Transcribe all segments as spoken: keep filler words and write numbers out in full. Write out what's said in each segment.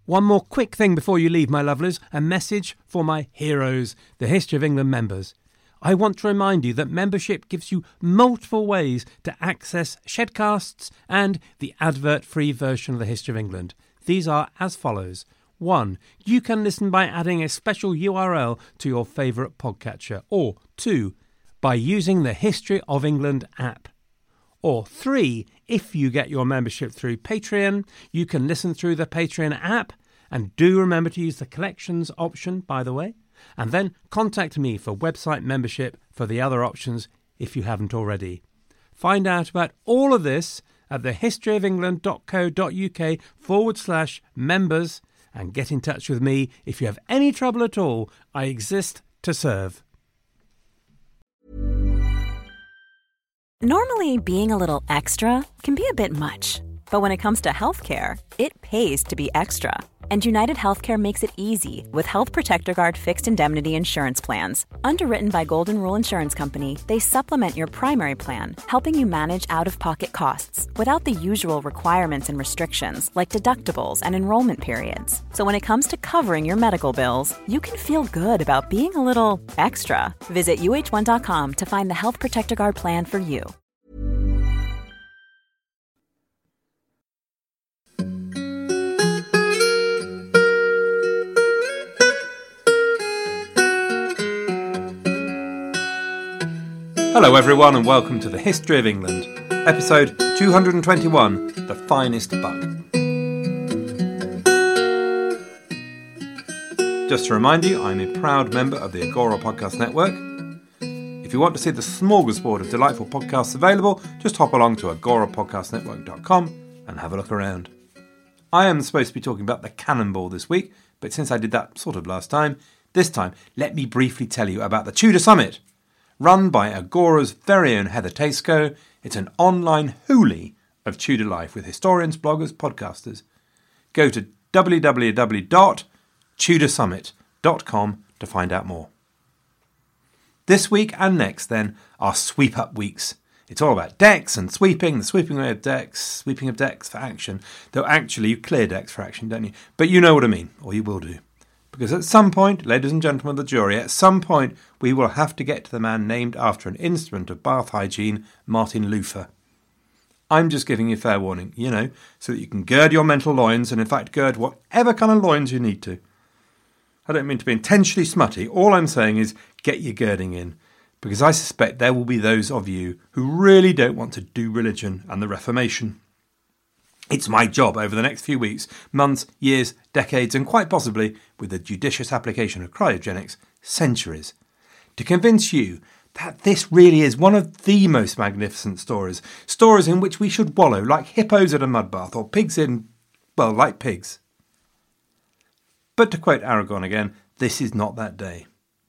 One more quick thing before you leave, my lovelies, a message for my heroes, the History of England members. I want to remind you that membership gives you multiple ways to access Shedcasts and the advert-free version of the History of England. These are as follows. One, you can listen by adding a special U R L to your favourite podcatcher. Or two, by using the History of England app. Or three, if you get your membership through Patreon, you can listen through the Patreon app. And do remember to use the collections option, by the way. And then contact me for website membership for the other options if you haven't already. Find out about all of this at thehistoryofengland.co.uk forward slash members and get in touch with me if you have any trouble at all. I exist to serve. Normally, being a little extra can be a bit much. But when it comes to healthcare, it pays to be extra. And United Healthcare makes it easy with Health Protector Guard fixed indemnity insurance plans. Underwritten by Golden Rule Insurance Company, they supplement your primary plan, helping you manage out-of-pocket costs without the usual requirements and restrictions like deductibles and enrollment periods. So when it comes to covering your medical bills, you can feel good about being a little extra. Visit U H one dot com to find the Health Protector Guard plan for you. Hello everyone and welcome to the History of England, episode two hundred twenty-one, The Finest Buck. Just to remind you, I'm a proud member of the Agora Podcast Network. If you want to see the smorgasbord of delightful podcasts available, just hop along to agora podcast network dot com and have a look around. I am supposed to be talking about the Cannonball this week, but since I did that sort of last time, this time let me briefly tell you about the Tudor Summit. Run by Agora's very own Heather Tasco, it's an online hoolie of Tudor life with historians, bloggers, podcasters. Go to w w w dot tudor summit dot com to find out more. This week and next, then, are sweep-up weeks. It's all about decks and sweeping, the sweeping away of decks, sweeping of decks for action. Though actually you clear decks for action, don't you? But you know what I mean, or you will do. Because at some point, ladies and gentlemen of the jury, at some point we will have to get to the man named after an instrument of bath hygiene, Martin Luther. I'm just giving you fair warning, you know, so that you can gird your mental loins and in fact gird whatever kind of loins you need to. I don't mean to be intentionally smutty, all I'm saying is get your girding in, because I suspect there will be those of you who really don't want to do religion and the Reformation. It's my job over the next few weeks, months, years, decades, and quite possibly, with the judicious application of cryogenics, centuries, to convince you that this really is one of the most magnificent stories, stories in which we should wallow like hippos at a mud bath or pigs in, well, like pigs. But to quote Aragon again, this is not that day.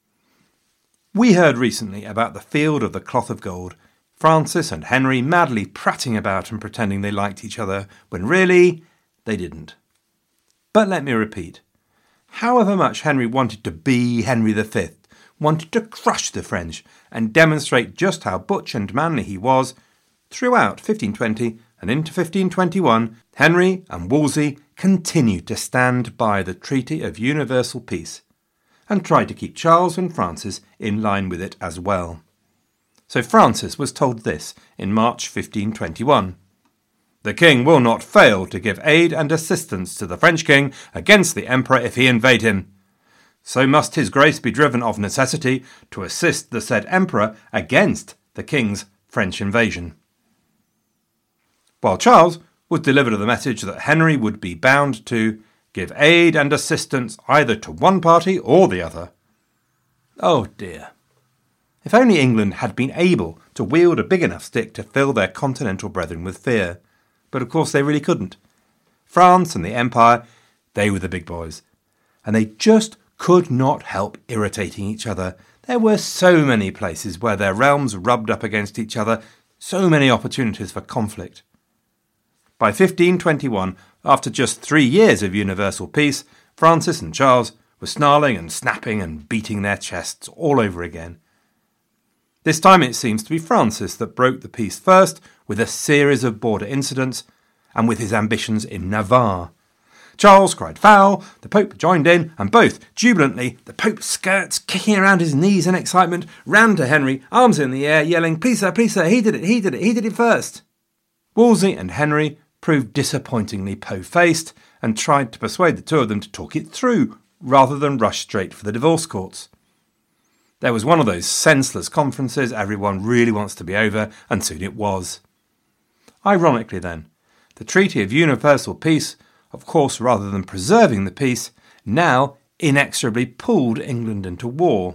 We heard recently about the Field of the Cloth of Gold, Francis and Henry madly prating about and pretending they liked each other, when really, they didn't. But let me repeat. However much Henry wanted to be Henry the Fifth, wanted to crush the French and demonstrate just how butch and manly he was, throughout fifteen twenty and into fifteen twenty-one, Henry and Wolsey continued to stand by the Treaty of Universal Peace and tried to keep Charles and Francis in line with it as well. So Francis was told this in March fifteen twenty-one. The king will not fail to give aid and assistance to the French king against the emperor if he invade him. So must his grace be driven of necessity to assist the said emperor against the king's French invasion. While Charles was delivered the message that Henry would be bound to give aid and assistance either to one party or the other. Oh dear. If only England had been able to wield a big enough stick to fill their continental brethren with fear. But of course they really couldn't. France and the Empire, they were the big boys. And they just could not help irritating each other. There were so many places where their realms rubbed up against each other, so many opportunities for conflict. By fifteen twenty-one, after just three years of universal peace, Francis and Charles were snarling and snapping and beating their chests all over again. This time it seems to be Francis that broke the peace first with a series of border incidents and with his ambitions in Navarre. Charles cried foul, the Pope joined in, and both, jubilantly, the Pope's skirts kicking around his knees in excitement, ran to Henry, arms in the air, yelling, "Please sir, please sir, he did it, he did it, he did it first." Wolsey and Henry proved disappointingly po-faced and tried to persuade the two of them to talk it through, rather than rush straight for the divorce courts. There was one of those senseless conferences everyone really wants to be over, and soon it was. Ironically then, the Treaty of Universal Peace, of course rather than preserving the peace, now inexorably pulled England into war.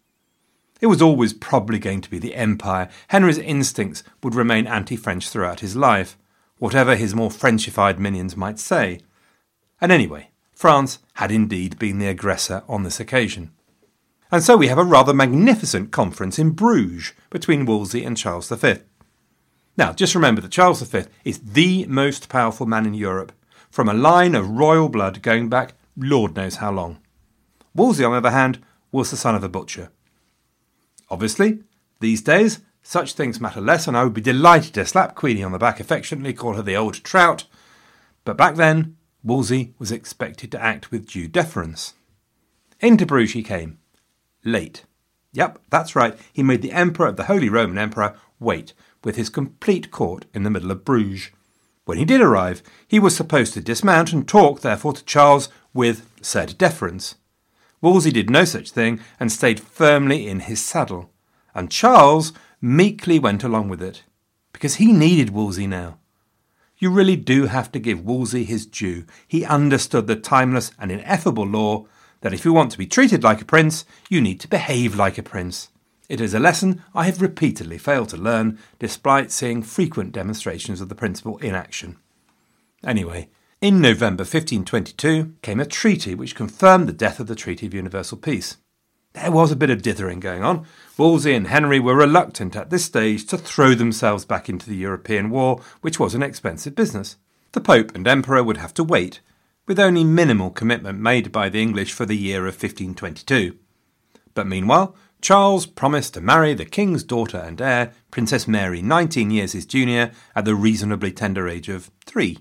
It was always probably going to be the Empire. Henry's instincts would remain anti-French throughout his life, whatever his more Frenchified minions might say. And anyway, France had indeed been the aggressor on this occasion. And so we have a rather magnificent conference in Bruges between Wolsey and Charles the Fifth. Now, just remember that Charles the Fifth is the most powerful man in Europe, from a line of royal blood going back Lord knows how long. Wolsey, on the other hand, was the son of a butcher. Obviously, these days, such things matter less, and I would be delighted to slap Queenie on the back affectionately, call her the old trout. But back then, Wolsey was expected to act with due deference. Into Bruges he came. Late. Yep, that's right, he made the Emperor of the Holy Roman Empire wait, with his complete court in the middle of Bruges. When he did arrive, he was supposed to dismount and talk, therefore, to Charles with said deference. Wolsey did no such thing and stayed firmly in his saddle, and Charles meekly went along with it, because he needed Wolsey now. You really do have to give Wolsey his due. He understood the timeless and ineffable law that if you want to be treated like a prince, you need to behave like a prince. It is a lesson I have repeatedly failed to learn, despite seeing frequent demonstrations of the principle in action. Anyway, in November fifteen twenty-two came a treaty which confirmed the death of the Treaty of Universal Peace. There was a bit of dithering going on. Wolsey and Henry were reluctant at this stage to throw themselves back into the European war, which was an expensive business. The Pope and Emperor would have to wait, with only minimal commitment made by the English for the year of fifteen twenty-two. But meanwhile, Charles promised to marry the King's daughter and heir, Princess Mary, nineteen years his junior, at the reasonably tender age of three.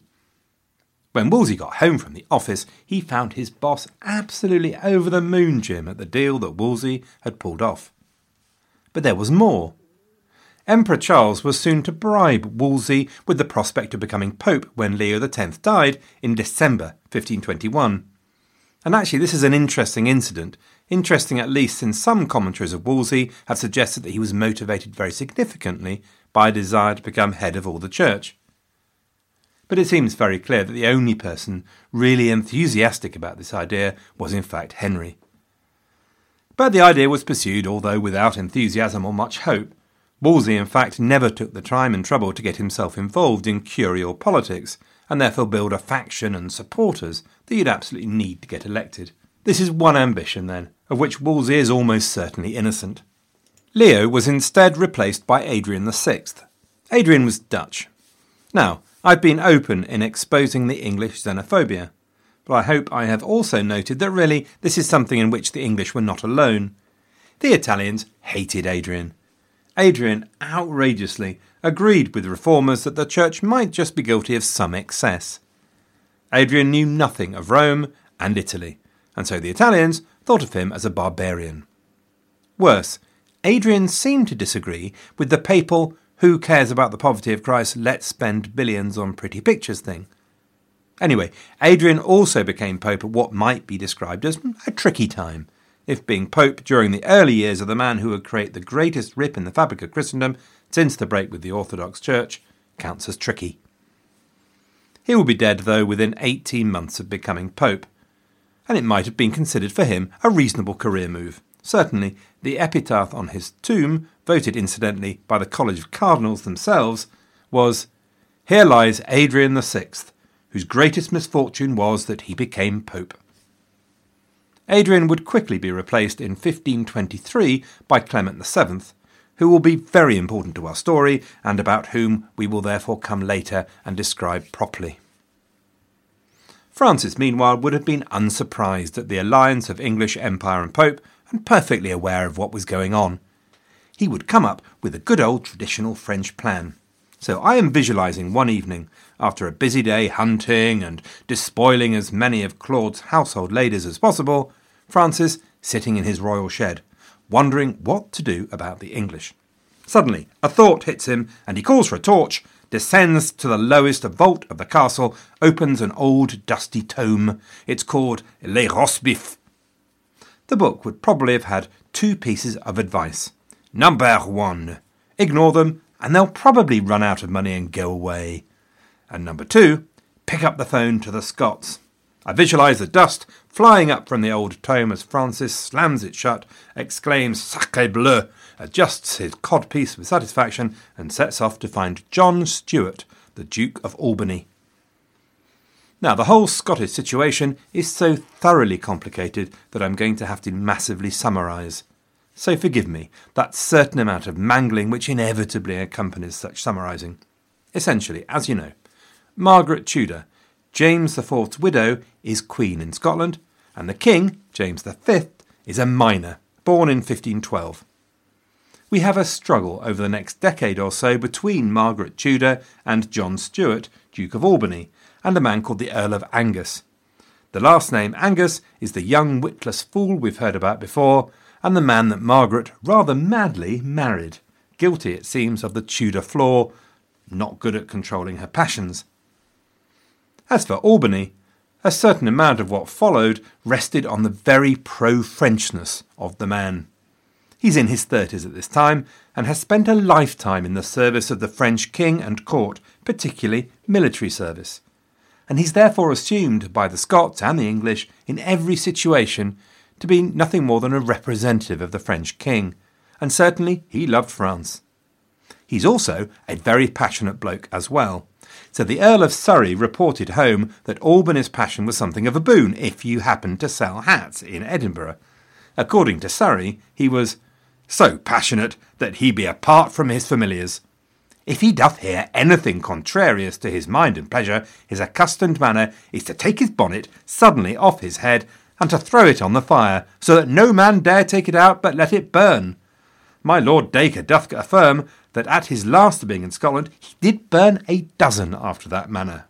When Wolsey got home from the office, he found his boss absolutely over the moon, Jim, at the deal that Wolsey had pulled off. But there was more. Emperor Charles was soon to bribe Wolsey with the prospect of becoming Pope when Leo the Tenth died in December fifteen twenty-one. And actually this is an interesting incident, interesting at least since some commentaries of Wolsey have suggested that he was motivated very significantly by a desire to become head of all the church. But it seems very clear that the only person really enthusiastic about this idea was in fact Henry. But the idea was pursued, although without enthusiasm or much hope. Wolsey in fact never took the time and trouble to get himself involved in curial politics, and therefore build a faction and supporters that you'd absolutely need to get elected. This is one ambition, then, of which Wolsey is almost certainly innocent. Leo was instead replaced by Adrian the Sixth. Adrian was Dutch. Now, I've been open in exposing the English xenophobia, but I hope I have also noted that really this is something in which the English were not alone. The Italians hated Adrian. Adrian outrageously agreed with reformers that the church might just be guilty of some excess. Adrian knew nothing of Rome and Italy, and so the Italians thought of him as a barbarian. Worse, Adrian seemed to disagree with the papal "who cares about the poverty of Christ, let's spend billions on pretty pictures" thing. Anyway, Adrian also became Pope at what might be described as a tricky time, if being Pope during the early years of the man who would create the greatest rip in the fabric of Christendom since the break with the Orthodox Church counts as tricky. He would be dead, though, within eighteen months of becoming Pope, and it might have been considered for him a reasonable career move. Certainly, the epitaph on his tomb, voted incidentally by the College of Cardinals themselves, was, "Here lies Adrian the Sixth, whose greatest misfortune was that he became Pope." Adrian would quickly be replaced in fifteen twenty-three by Clement the Seventh, who will be very important to our story and about whom we will therefore come later and describe properly. Francis, meanwhile, would have been unsurprised at the alliance of English Empire and Pope and perfectly aware of what was going on. He would come up with a good old traditional French plan. So I am visualising one evening, after a busy day hunting and despoiling as many of Claude's household ladies as possible, Francis sitting in his royal shed, wondering what to do about the English. Suddenly, a thought hits him, and he calls for a torch, descends to the lowest vault of the castle, opens an old dusty tome. It's called Les Rosbifs. The book would probably have had two pieces of advice. Number one, ignore them, and they'll probably run out of money and go away. And number two, pick up the phone to the Scots. I visualise the dust flying up from the old tome as Francis slams it shut, exclaims "Sacré bleu," adjusts his codpiece with satisfaction, and sets off to find John Stuart, the Duke of Albany. Now, the whole Scottish situation is so thoroughly complicated that I'm going to have to massively summarise. So forgive me that certain amount of mangling which inevitably accompanies such summarising. Essentially, as you know, Margaret Tudor, James the Fourth's widow, is Queen in Scotland, and the King, James the Fifth, is a minor, born in fifteen twelve. We have a struggle over the next decade or so between Margaret Tudor and John Stuart, Duke of Albany, and a man called the Earl of Angus. The last name, Angus, is the young witless fool we've heard about before, and the man that Margaret rather madly married, guilty, it seems, of the Tudor flaw, not good at controlling her passions. As for Albany, a certain amount of what followed rested on the very pro-Frenchness of the man. He's in his thirties at this time and has spent a lifetime in the service of the French king and court, particularly military service. And he's therefore assumed by the Scots and the English in every situation to be nothing more than a representative of the French king, and certainly he loved France. He's also a very passionate bloke as well. So the Earl of Surrey reported home that Albany's passion was something of a boon if you happened to sell hats in Edinburgh. According to Surrey, he was so passionate that he be apart from his familiars. If he doth hear anything contrarious to his mind and pleasure, his accustomed manner is to take his bonnet suddenly off his head and to throw it on the fire, so that no man dare take it out but let it burn. My Lord Dacre doth affirm that at his last being in Scotland he did burn a dozen after that manner.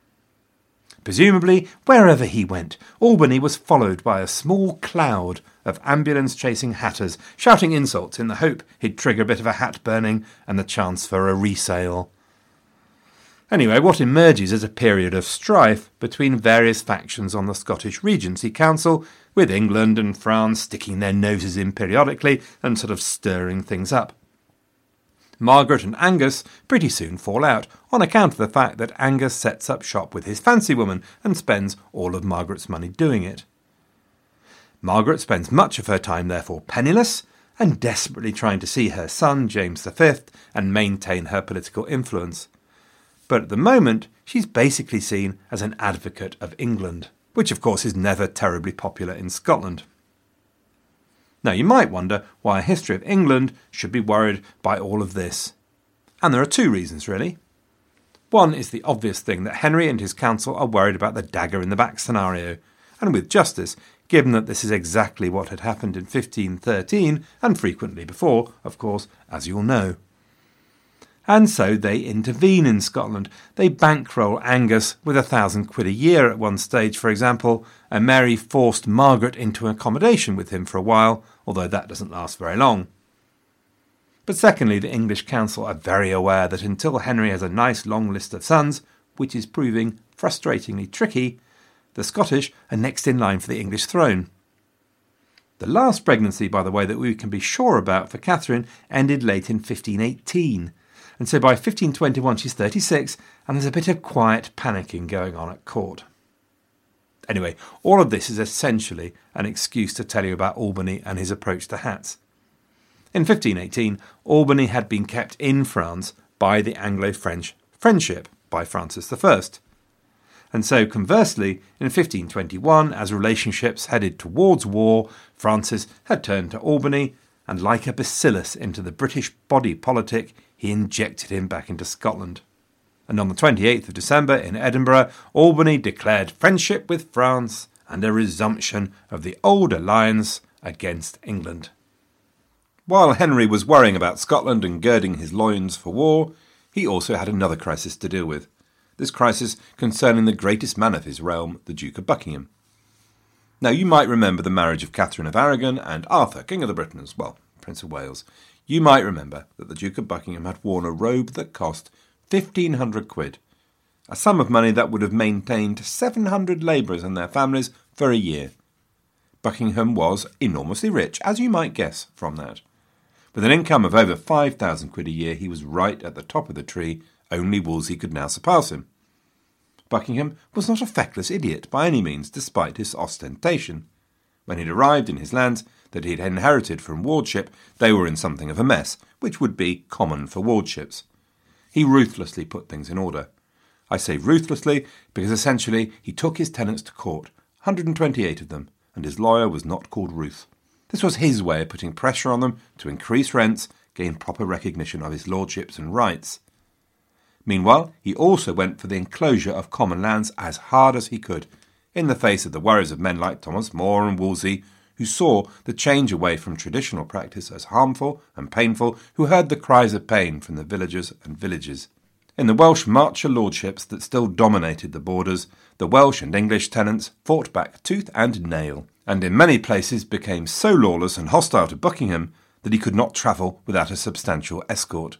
Presumably, wherever he went, Albany was followed by a small cloud of ambulance-chasing hatters, shouting insults in the hope he'd trigger a bit of a hat burning and the chance for a resale. Anyway, what emerges is a period of strife between various factions on the Scottish Regency Council, with England and France sticking their noses in periodically and sort of stirring things up. Margaret and Angus pretty soon fall out, on account of the fact that Angus sets up shop with his fancy woman and spends all of Margaret's money doing it. Margaret spends much of her time therefore penniless and desperately trying to see her son, James the Fifth, and maintain her political influence. But at the moment, she's basically seen as an advocate of England, which of course is never terribly popular in Scotland. Now you might wonder why a history of England should be worried by all of this. And there are two reasons really. One is the obvious thing that Henry and his council are worried about the dagger in the back scenario, and with justice, given that this is exactly what had happened in fifteen thirteen, and frequently before, of course, as you'll know. And so they intervene in Scotland. They bankroll Angus with a thousand quid a year at one stage, for example, and Mary forced Margaret into accommodation with him for a while, although that doesn't last very long. But secondly, the English council are very aware that until Henry has a nice long list of sons, which is proving frustratingly tricky, the Scottish are next in line for the English throne. The last pregnancy, by the way, that we can be sure about for Catherine ended late in fifteen eighteen, and so by fifteen twenty-one she's thirty-six, and there's a bit of quiet panicking going on at court. Anyway, all of this is essentially an excuse to tell you about Albany and his approach to hats. In fifteen eighteen, Albany had been kept in France by the Anglo-French friendship by Francis the First. And so, conversely, in fifteen twenty-one, as relationships headed towards war, Francis had turned to Albany, and like a bacillus into the British body politic, he injected him back into Scotland. And on the twenty-eighth of December in Edinburgh, Albany declared friendship with France and a resumption of the old alliance against England. While Henry was worrying about Scotland and girding his loins for war, he also had another crisis to deal with. This crisis concerning the greatest man of his realm, the Duke of Buckingham. Now, you might remember the marriage of Catherine of Aragon and Arthur, King of the Britons, well, Prince of Wales. You might remember that the Duke of Buckingham had worn a robe that cost fifteen hundred quid, a sum of money that would have maintained seven hundred labourers and their families for a year. Buckingham was enormously rich, as you might guess from that. With an income of over five thousand quid a year, he was right at the top of the tree. Only Wolsey could now surpass him. Buckingham was not a feckless idiot by any means, despite his ostentation. When he'd arrived in his lands that he'd inherited from wardship, they were in something of a mess, which would be common for wardships. He ruthlessly put things in order. I say ruthlessly because essentially he took his tenants to court, one hundred twenty-eight of them, and his lawyer was not called Ruth. This was his way of putting pressure on them to increase rents, gain proper recognition of his lordships and rights. Meanwhile, he also went for the enclosure of common lands as hard as he could, in the face of the worries of men like Thomas More and Wolsey, who saw the change away from traditional practice as harmful and painful, who heard the cries of pain from the villagers and villages. In the Welsh marcher lordships that still dominated the borders, the Welsh and English tenants fought back tooth and nail, and in many places became so lawless and hostile to Buckingham that he could not travel without a substantial escort.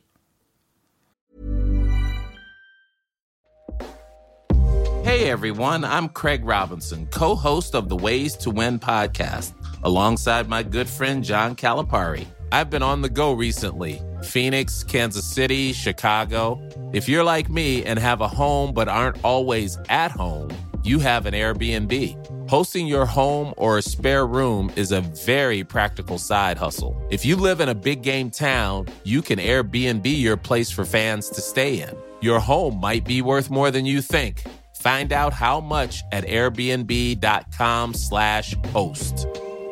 Hey everyone, I'm Craig Robinson, co-host of the Ways to Win podcast, alongside my good friend John Calipari. I've been on the go recently. Phoenix, Kansas City, Chicago. If you're like me and have a home but aren't always at home, you have an Airbnb. Hosting your home or a spare room is a very practical side hustle. If you live in a big game town, you can Airbnb your place for fans to stay in. Your home might be worth more than you think. Find out how much at airbnb.com slash host.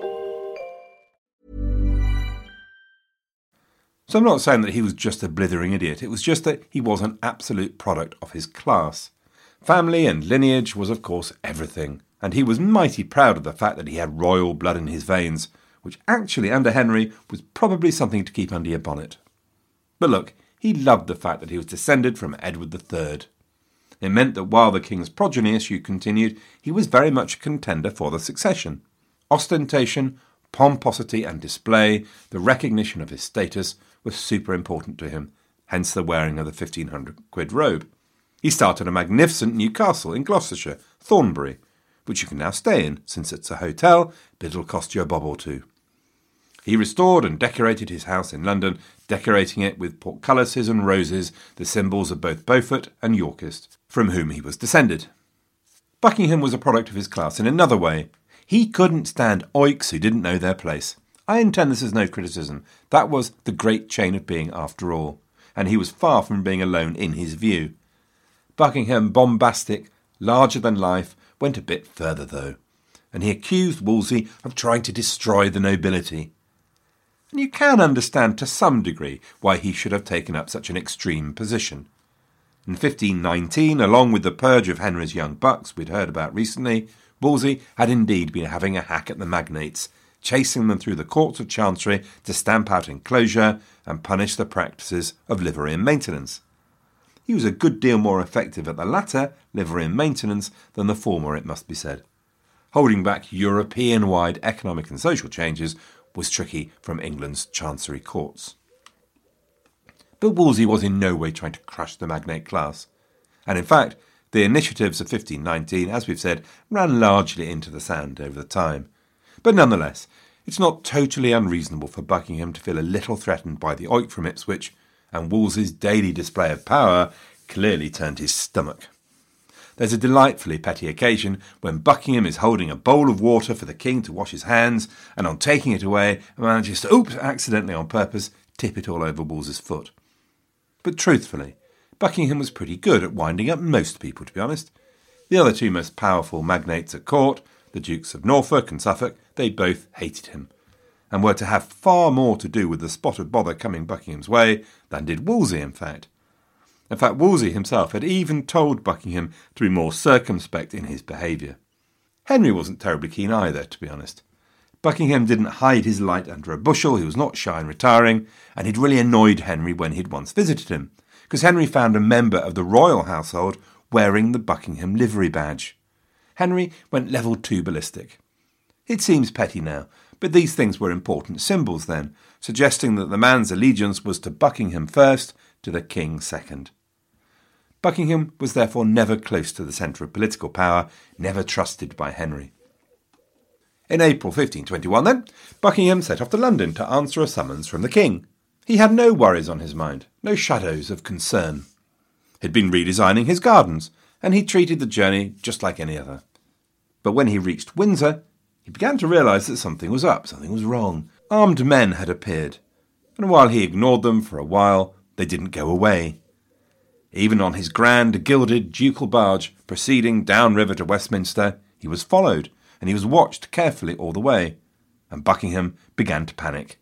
So I'm not saying that he was just a blithering idiot. It was just that he was an absolute product of his class. Family and lineage was, of course, everything. And he was mighty proud of the fact that he had royal blood in his veins, which actually, under Henry, was probably something to keep under your bonnet. But look, he loved the fact that he was descended from Edward the Third. It meant that while the king's progeny issue continued, he was very much a contender for the succession. Ostentation, pomposity and display, the recognition of his status, was super important to him, hence the wearing of the fifteen hundred quid robe. He started a magnificent new castle in Gloucestershire, Thornbury, which you can now stay in, since it's a hotel, but it'll cost you a bob or two. He restored and decorated his house in London, decorating it with portcullises and roses, the symbols of both Beaufort and Yorkist, from whom he was descended. Buckingham was a product of his class in another way. He couldn't stand oiks who didn't know their place. I intend this as no criticism. That was the great chain of being after all, and he was far from being alone in his view. Buckingham, bombastic, larger than life, went a bit further though, and he accused Wolsey of trying to destroy the nobility. And you can understand to some degree why he should have taken up such an extreme position. In fifteen nineteen, along with the purge of Henry's young bucks we'd heard about recently, Wolsey had indeed been having a hack at the magnates, chasing them through the courts of chancery to stamp out enclosure and punish the practices of livery and maintenance. He was a good deal more effective at the latter, livery and maintenance, than the former, it must be said. Holding back European-wide economic and social changes was tricky from England's chancery courts. But Wolsey was in no way trying to crush the magnate class. And in fact, the initiatives of fifteen nineteen, as we've said, ran largely into the sand over the time. But nonetheless, it's not totally unreasonable for Buckingham to feel a little threatened by the oik from Ipswich, and Wolsey's daily display of power clearly turned his stomach. There's a delightfully petty occasion when Buckingham is holding a bowl of water for the king to wash his hands, and on taking it away, manages to, oops, accidentally on purpose, tip it all over Wolsey's foot. But truthfully, Buckingham was pretty good at winding up most people, to be honest. The other two most powerful magnates at court, the Dukes of Norfolk and Suffolk, they both hated him, and were to have far more to do with the spot of bother coming Buckingham's way than did Wolsey, in fact. In fact, Wolsey himself had even told Buckingham to be more circumspect in his behaviour. Henry wasn't terribly keen either, to be honest. Buckingham didn't hide his light under a bushel, he was not shy and retiring, and he'd really annoyed Henry when he'd once visited him, because Henry found a member of the royal household wearing the Buckingham livery badge. Henry went level two ballistic. It seems petty now, but these things were important symbols then, suggesting that the man's allegiance was to Buckingham first, to the king second. Buckingham was therefore never close to the centre of political power, never trusted by Henry. In April fifteen twenty-one, then, Buckingham set off to London to answer a summons from the king. He had no worries on his mind, no shadows of concern. He'd been redesigning his gardens, and he treated the journey just like any other. But when he reached Windsor, he began to realise that something was up, something was wrong. Armed men had appeared, and while he ignored them for a while, they didn't go away. Even on his grand, gilded, ducal barge proceeding downriver to Westminster, he was followed, and he was watched carefully all the way, and Buckingham began to panic.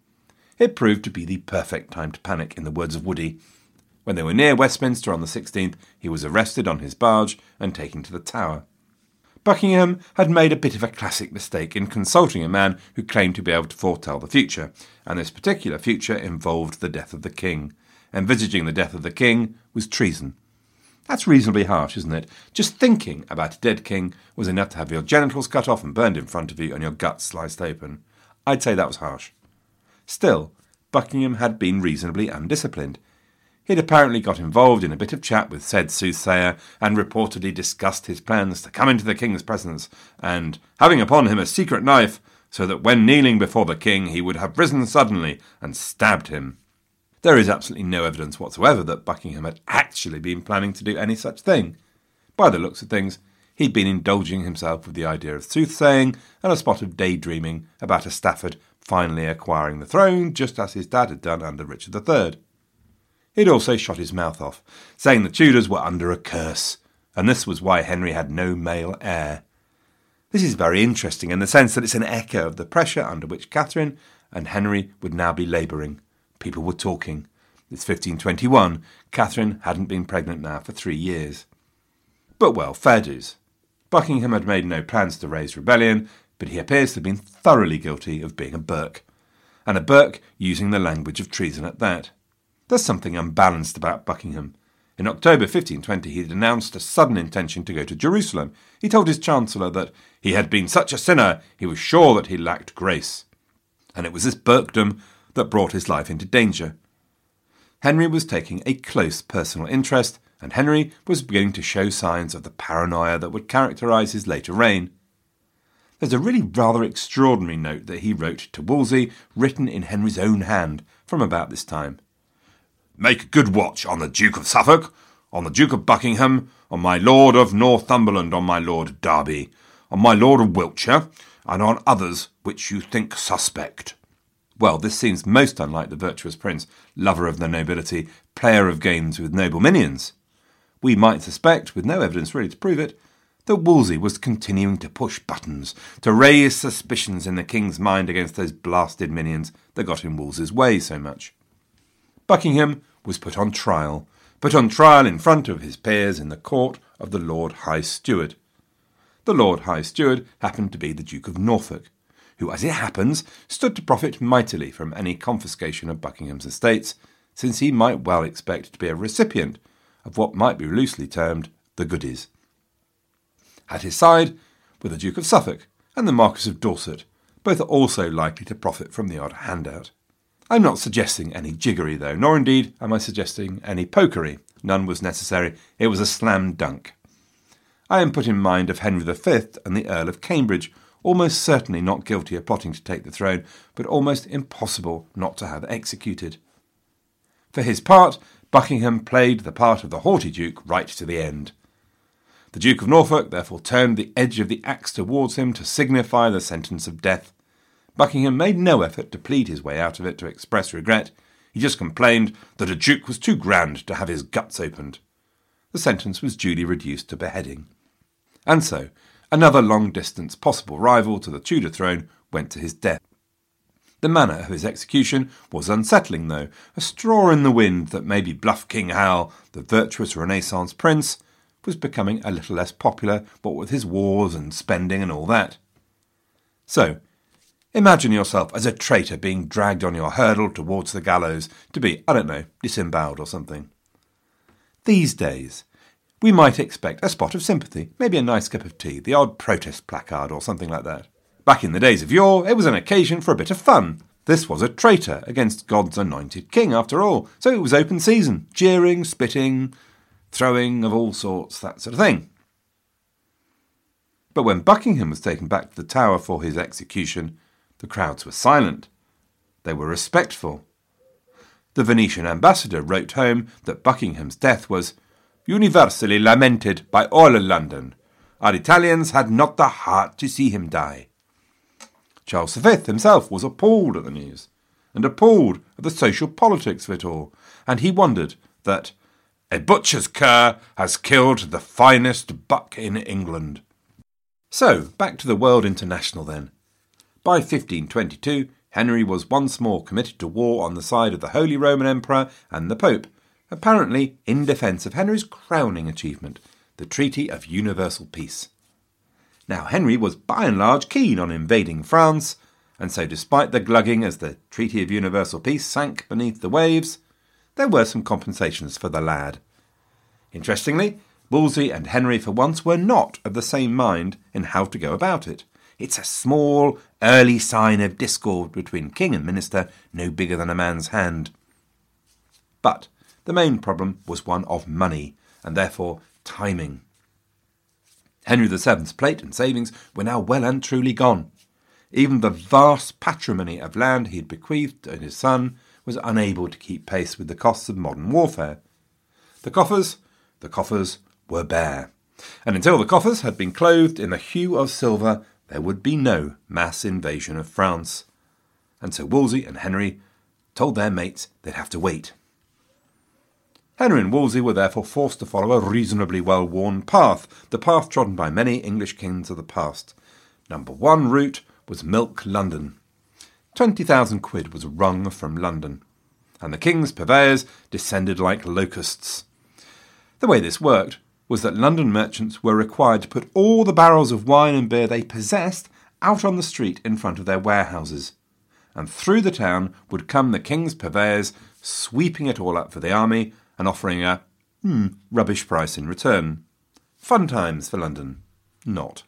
It proved to be the perfect time to panic, in the words of Woody. When they were near Westminster on the sixteenth, he was arrested on his barge and taken to the Tower. Buckingham had made a bit of a classic mistake in consulting a man who claimed to be able to foretell the future, and this particular future involved the death of the king. Envisaging the death of the king was treason. That's reasonably harsh, isn't it? Just thinking about a dead king was enough to have your genitals cut off and burned in front of you and your guts sliced open. I'd say that was harsh. Still, Buckingham had been reasonably undisciplined. He'd apparently got involved in a bit of chat with said soothsayer and reportedly discussed his plans to come into the king's presence and, having upon him a secret knife, so that when kneeling before the king he would have risen suddenly and stabbed him. There is absolutely no evidence whatsoever that Buckingham had actually been planning to do any such thing. By the looks of things, he'd been indulging himself with the idea of soothsaying and a spot of daydreaming about a Stafford finally acquiring the throne, just as his dad had done under Richard the Third. He'd also shot his mouth off, saying the Tudors were under a curse, and this was why Henry had no male heir. This is very interesting in the sense that it's an echo of the pressure under which Catherine and Henry would now be labouring. People were talking. It's fifteen twenty-one. Catherine hadn't been pregnant now for three years. But well, fair dues. Buckingham had made no plans to raise rebellion, but he appears to have been thoroughly guilty of being a Burke, and a Burke using the language of treason at that. There's something unbalanced about Buckingham. In October fifteen twenty he had announced a sudden intention to go to Jerusalem. He told his chancellor that he had been such a sinner he was sure that he lacked grace. And it was this Burkedom that brought his life into danger. Henry was taking a close personal interest, and Henry was beginning to show signs of the paranoia that would characterise his later reign. There's a really rather extraordinary note that he wrote to Wolsey, written in Henry's own hand, from about this time. Make good watch on the Duke of Suffolk, on the Duke of Buckingham, on my Lord of Northumberland, on my Lord Derby, on my Lord of Wiltshire, and on others which you think suspect. Well, this seems most unlike the virtuous prince, lover of the nobility, player of games with noble minions. We might suspect, with no evidence really to prove it, that Wolsey was continuing to push buttons, to raise suspicions in the king's mind against those blasted minions that got in Wolsey's way so much. Buckingham was put on trial, put on trial in front of his peers in the court of the Lord High Steward. The Lord High Steward happened to be the Duke of Norfolk, who, as it happens, stood to profit mightily from any confiscation of Buckingham's estates, since he might well expect to be a recipient of what might be loosely termed the goodies. At his side were the Duke of Suffolk and the Marquis of Dorset, both also likely to profit from the odd handout. I'm not suggesting any jiggery, though, nor indeed am I suggesting any pokery. None was necessary. It was a slam dunk. I am put in mind of Henry the Fifth and the Earl of Cambridge, almost certainly not guilty of plotting to take the throne, but almost impossible not to have executed. For his part, Buckingham played the part of the haughty Duke right to the end. The Duke of Norfolk therefore turned the edge of the axe towards him to signify the sentence of death. Buckingham made no effort to plead his way out of it to express regret. He just complained that a duke was too grand to have his guts opened. The sentence was duly reduced to beheading. And so, another long-distance possible rival to the Tudor throne went to his death. The manner of his execution was unsettling, though, a straw in the wind that maybe bluff King Hal, the virtuous Renaissance prince, was becoming a little less popular, what with his wars and spending and all that. So, imagine yourself as a traitor being dragged on your hurdle towards the gallows to be, I don't know, disemboweled or something. These days, we might expect a spot of sympathy, maybe a nice cup of tea, the odd protest placard or something like that. Back in the days of yore, it was an occasion for a bit of fun. This was a traitor against God's anointed king, after all, so it was open season, jeering, spitting, throwing of all sorts, that sort of thing. But when Buckingham was taken back to the Tower for his execution, the crowds were silent. They were respectful. The Venetian ambassador wrote home that Buckingham's death was universally lamented by all London. Our Italians had not the heart to see him die. Charles the Fifth himself was appalled at the news, and appalled at the social politics of it all, and he wondered that a butcher's cur has killed the finest buck in England. So, back to the world international then. By fifteen twenty-two, Henry was once more committed to war on the side of the Holy Roman Emperor and the Pope, apparently in defence of Henry's crowning achievement, the Treaty of Universal Peace. Now, Henry was by and large keen on invading France, and so despite the glugging as the Treaty of Universal Peace sank beneath the waves, there were some compensations for the lad. Interestingly, Wolsey and Henry for once were not of the same mind in how to go about it. It's a small, early sign of discord between king and minister, no bigger than a man's hand. But the main problem was one of money, and therefore timing. Henry the Seventh's plate and savings were now well and truly gone. Even the vast patrimony of land he had bequeathed to his son was unable to keep pace with the costs of modern warfare. The coffers, the coffers were bare, and until the coffers had been clothed in the hue of silver, there would be no mass invasion of France. And so Wolsey and Henry told their mates they'd have to wait. Henry and Wolsey were therefore forced to follow a reasonably well-worn path, the path trodden by many English kings of the past. Number one route was Milk London. Twenty thousand quid was wrung from London, and the king's purveyors descended like locusts. The way this worked was that London merchants were required to put all the barrels of wine and beer they possessed out on the street in front of their warehouses, and through the town would come the king's purveyors, sweeping it all up for the army and offering a hmm, rubbish price in return. Fun times for London. Not.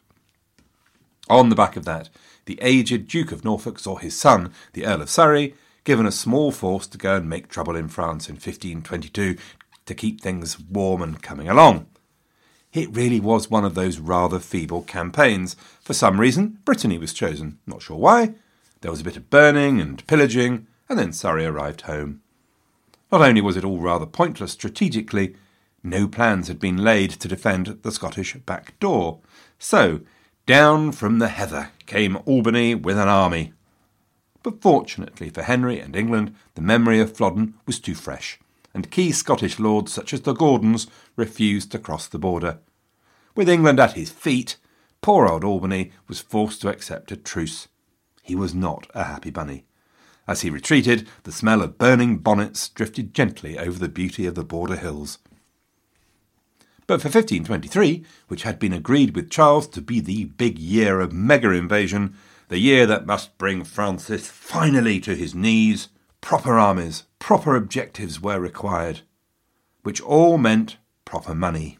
On the back of that, the aged Duke of Norfolk saw his son, the Earl of Surrey, given a small force to go and make trouble in France in fifteen twenty-two to keep things warm and coming along. It really was one of those rather feeble campaigns. For some reason, Brittany was chosen. Not sure why. There was a bit of burning and pillaging, and then Surrey arrived home. Not only was it all rather pointless strategically, no plans had been laid to defend the Scottish back door. So, down from the heather came Albany with an army. But fortunately for Henry and England, the memory of Flodden was too fresh, and key Scottish lords such as the Gordons refused to cross the border. With England at his feet, poor old Albany was forced to accept a truce. He was not a happy bunny. As he retreated, the smell of burning bonnets drifted gently over the beauty of the border hills. But for fifteen twenty-three, which had been agreed with Charles to be the big year of mega-invasion, the year that must bring Francis finally to his knees, proper armies, proper objectives were required, which all meant proper money.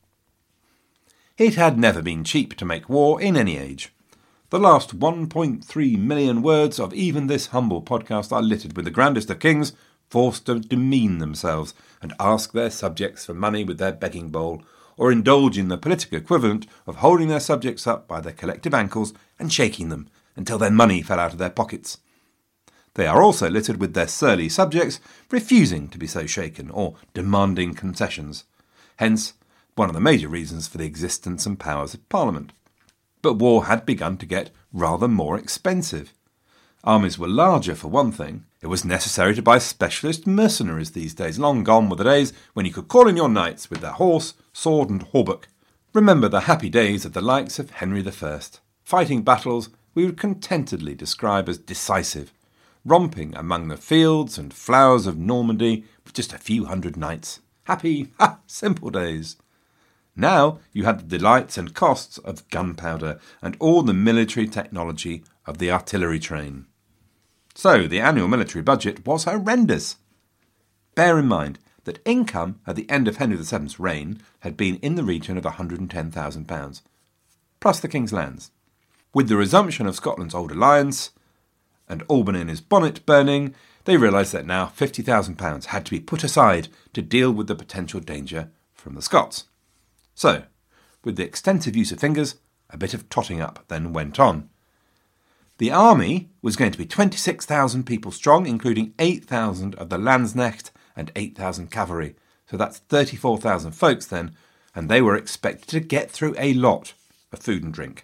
It had never been cheap to make war in any age. The last one point three million words of even this humble podcast are littered with the grandest of kings forced to demean themselves and ask their subjects for money with their begging bowl, or indulge in the political equivalent of holding their subjects up by their collective ankles and shaking them until their money fell out of their pockets. They are also littered with their surly subjects refusing to be so shaken or demanding concessions. Hence, one of the major reasons for the existence and powers of Parliament. But war had begun to get rather more expensive. Armies were larger, for one thing. It was necessary to buy specialist mercenaries these days. Long gone were the days when you could call in your knights with their horse, sword and hauberk. Remember the happy days of the likes of Henry the First, fighting battles we would contentedly describe as decisive, romping among the fields and flowers of Normandy with just a few hundred knights. Happy, ha, simple days. Now you had the delights and costs of gunpowder and all the military technology of the artillery train. So the annual military budget was horrendous. Bear in mind that income at the end of Henry the seventh's reign had been in the region of one hundred ten thousand pounds, plus the king's lands. With the resumption of Scotland's old alliance and Albany and his bonnet burning, they realised that now fifty thousand pounds had to be put aside to deal with the potential danger from the Scots. So, with the extensive use of fingers, a bit of totting up then went on. The army was going to be twenty-six thousand people strong, including eight thousand of the Landsknecht and eight thousand cavalry. So that's thirty-four thousand folks then, and they were expected to get through a lot of food and drink.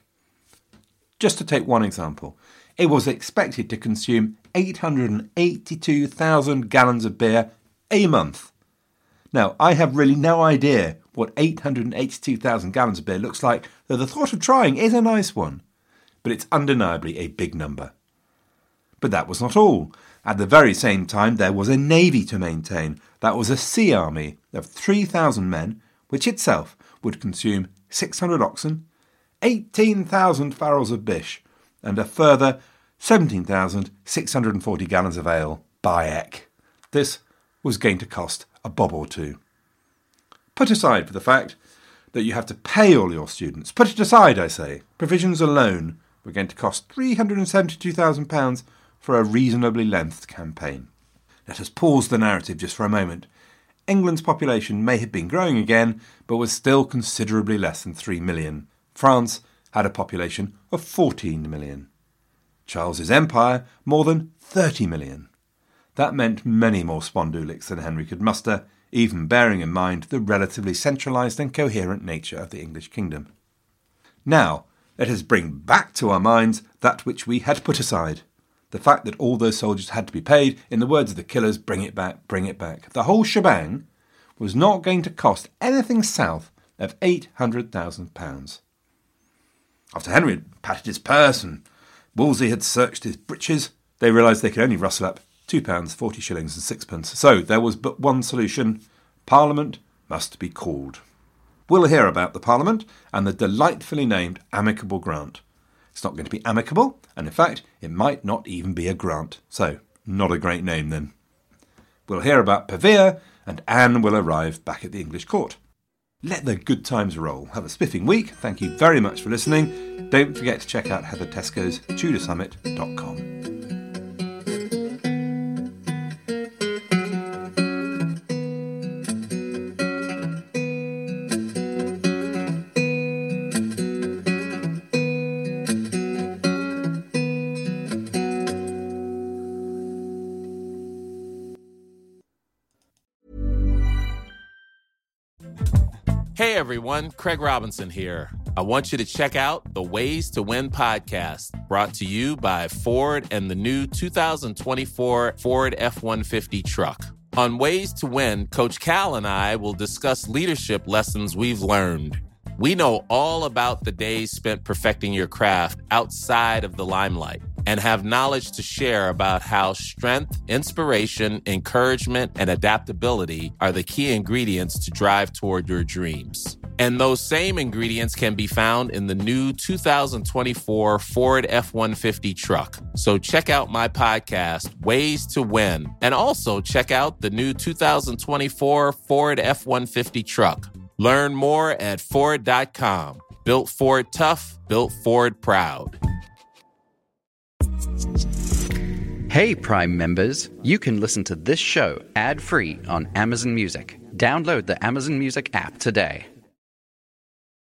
Just to take one example, it was expected to consume eight hundred eighty-two thousand gallons of beer a month. Now, I have really no idea what eight hundred eighty-two thousand gallons of beer looks like, though the thought of trying is a nice one. But it's undeniably a big number. But that was not all. At the very same time, there was a navy to maintain. That was a sea army of three thousand men, which itself would consume six hundred oxen, eighteen thousand farrels of bish, and a further seventeen thousand six hundred forty gallons of ale by Eck. This was going to cost a bob or two. Put aside for the fact that you have to pay all your students. Put it aside, I say. Provisions alone were going to cost three hundred seventy-two thousand pounds for a reasonably lengthed campaign. Let us pause the narrative just for a moment. England's population may have been growing again, but was still considerably less than three million. France had a population of fourteen million. Charles's empire, more than thirty million. That meant many more spondulics than Henry could muster, even bearing in mind the relatively centralised and coherent nature of the English kingdom. Now, let us bring back to our minds that which we had put aside. The fact that all those soldiers had to be paid, in the words of the killers, bring it back, bring it back. The whole shebang was not going to cost anything south of eight hundred thousand pounds. After Henry had patted his purse and Wolsey had searched his breeches, they realised they could only rustle up two pounds forty shillings and sixpence. So there was but one solution. Parliament must be called. We'll hear about the Parliament and the delightfully named Amicable Grant. It's not going to be amicable, and in fact, it might not even be a grant. So, not a great name then. We'll hear about Pavia, and Anne will arrive back at the English court. Let the good times roll. Have a spiffing week. Thank you very much for listening. Don't forget to check out Heather Tesco's Tudor Summit dot com. Hey everyone, Craig Robinson here. I want you to check out the Ways to Win podcast, brought to you by Ford and the new two thousand twenty-four Ford F one fifty truck. On Ways to Win, Coach Cal and I will discuss leadership lessons we've learned. We know all about the days spent perfecting your craft outside of the limelight and have knowledge to share about how strength, inspiration, encouragement, and adaptability are the key ingredients to drive toward your dreams. And those same ingredients can be found in the new two thousand twenty-four Ford F one fifty truck. So check out my podcast, Ways to Win, and also check out the new two thousand twenty-four Ford F one fifty truck. Learn more at Ford dot com. Built Ford tough, built Ford proud. Hey, Prime members, you can listen to this show ad-free on Amazon Music. Download the Amazon Music app today.